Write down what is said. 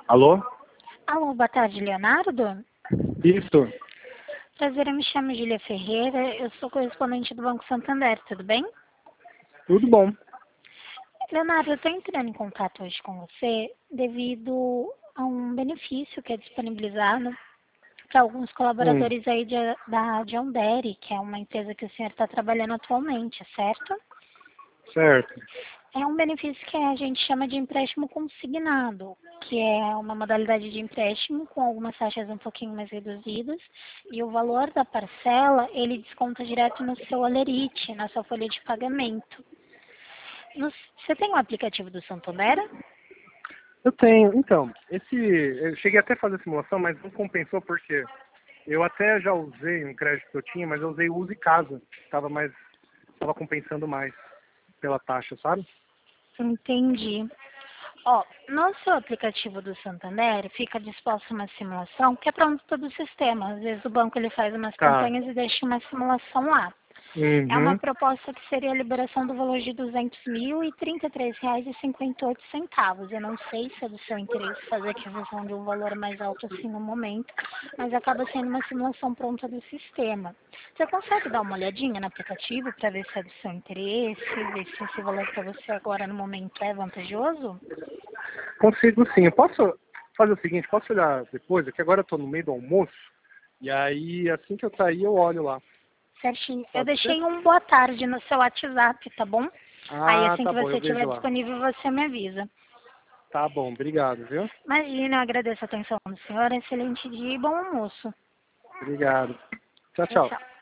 Alô? Alô, boa tarde, Leonardo. Isso. Prazer, eu me chamo Júlia Ferreira, eu sou correspondente do Banco Santander, tudo bem? Tudo bom. Leonardo, eu estou entrando em contato hoje com você devido a um benefício que é disponibilizado para alguns Hum, colaboradores aí da John Deere, que é uma empresa que o senhor está trabalhando atualmente, certo? certo. É um benefício que a gente chama de empréstimo consignado, que é uma modalidade de empréstimo com algumas taxas um pouquinho mais reduzidas e o valor da parcela ele desconta direto no seu Olerite, na sua folha de pagamento. Você tem um aplicativo do Santander? Eu tenho. Então, eu cheguei até a fazer a simulação, mas não compensou porque eu até já usei um crédito que eu tinha, mas eu usei o Use Casa. Tava compensando mais pela taxa, sabe? Entendi. Ó, no seu aplicativo do Santander fica disposta uma simulação que é pronta do sistema. Às vezes o banco ele faz umas Tá. campanhas e deixa uma simulação lá. É uma Uhum. proposta que seria a liberação do valor de 200 mil e R$ 33,58. Eu não sei se é do seu interesse fazer aquisição de um valor mais alto assim no momento, mas acaba sendo uma simulação pronta do sistema. Você consegue dar uma olhadinha no aplicativo para ver se é do seu interesse, ver se esse valor para você agora no momento é vantajoso? Consigo sim. Eu posso fazer o seguinte, posso olhar depois? É que agora eu tô no meio do almoço, e aí assim que eu sair eu olho lá. Certinho. Eu Pode ser? deixei um boa tarde no seu WhatsApp, tá bom? Aí Ah, assim tá que bom, você eu vejo estiver lá. disponível, você me avisa. Tá bom, obrigado, viu? Imagina, eu agradeço a atenção do senhor. Excelente dia e bom almoço. Obrigado. Tchau, Tchau, tchau. tchau.